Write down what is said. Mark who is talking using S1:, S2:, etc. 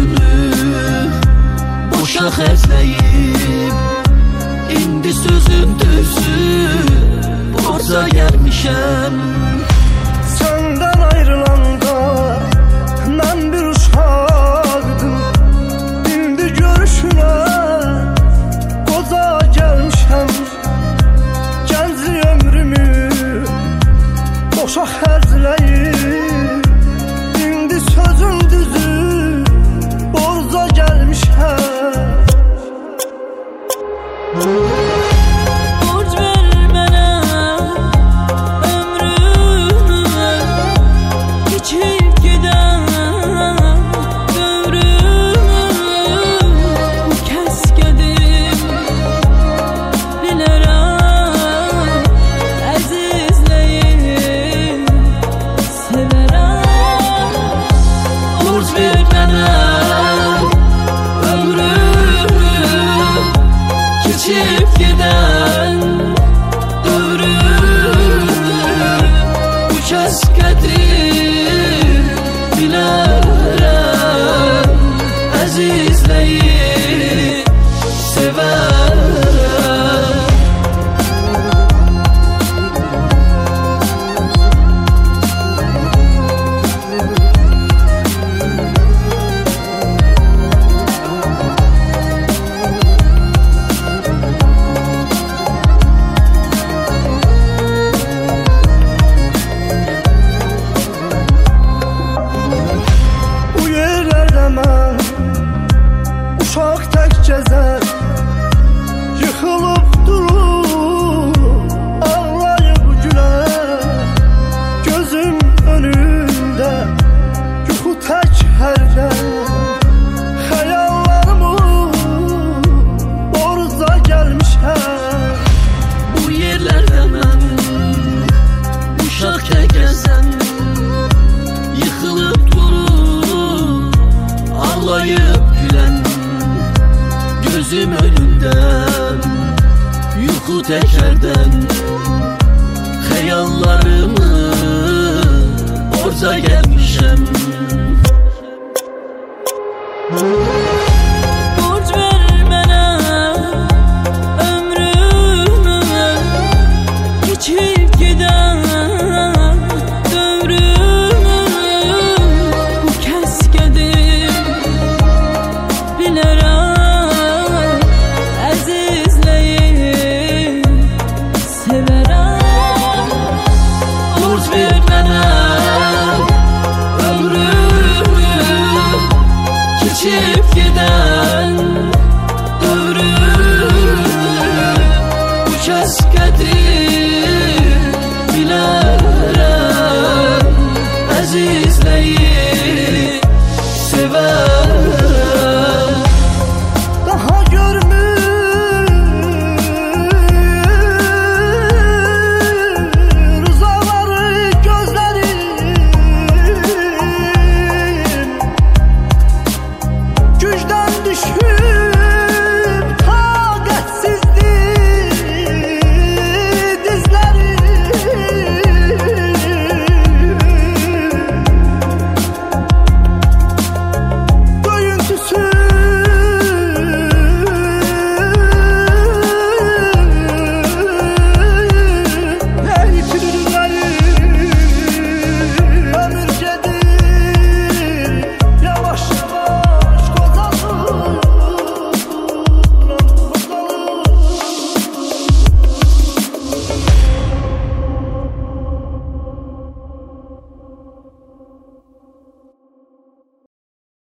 S1: ömrümü boşa xərcləyib, indi sözün düzü borca gəlmişəm.
S2: Səndən ayrılanda mən bir uşaqdım, indi görüşünə qoca gəlmişəm. Gənclik ömrümü boşa xərcləyib, indi sözün düzü borca gəlmişəm.
S1: Borc ver mənə ömrümü, keçib gedən dövrümü. Bu kəsgədim bilərəm, əzizləyib sevərəm. Borc ver mənə ömrümü, keçib gedən ömrümü. Bu kəs qədrim bilərəm, əzizləyib sevərəm.
S2: Uşaq tək gəzər, yıxılıb durur, ağlayıb gülər. Gözüm önündə yuxu tək hərlər, xəyallarımın borca gəlmişəm.
S1: Bu yerlərdə mən uşaq tək gəzəm, yıxılıb durur, ağlayıb gülən. Gözüm önündən yuxu təkərdən, xəyallarımı borca gəlmişəm. Borc ver mənə ömrümü, keçib gedən dövrümü. Bu kəsgədim bilərəm, əzizləyib sevərəm. Borc ver mənə ömrümü, keçib gedən ömrümü. Bu kəs qədri